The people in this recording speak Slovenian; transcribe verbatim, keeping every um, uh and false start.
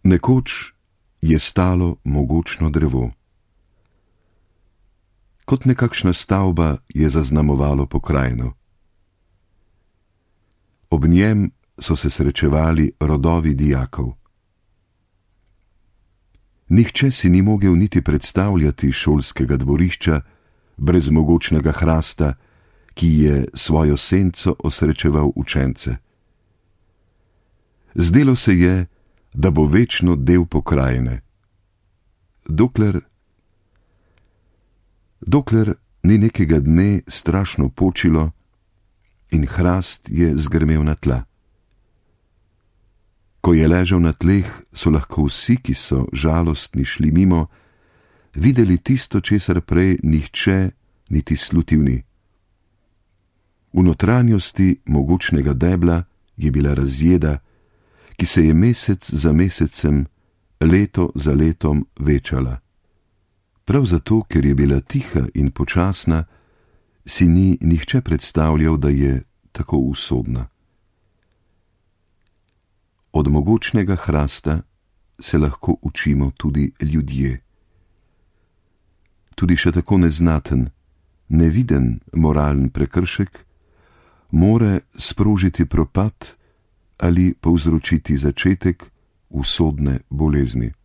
Nekoč je stalo mogočno drevo. Kot nekakšna stavba je zaznamovalo pokrajino. Ob njem so se srečevali rodovi dijakov. Nihče si ni mogel niti predstavljati šolskega dvorišča brez mogočnega hrasta, ki je svojo senco osrečeval učence. Zdelo se je, da bo večno del pokrajine, dokler, dokler ni nekega dne strašno počilo in hrast je zgrmel na tla. Ko je ležal na tleh, so lahko vsi, ki so žalostni šli mimo, videli tisto, česar prej nihče niti slutil ni. V notranjosti mogočnega debla je bila razjeda, ki se je mesec za mesecem, leto za letom večala. Prav zato, ker je bila tiha in počasna, si ni nihče predstavljal, da je tako usodna. Od mogočnega hrasta se lahko učimo tudi ljudje. Tudi še tako neznaten, neviden moralen prekršek more sprožiti propad ali povzročiti začetek usodne bolezni.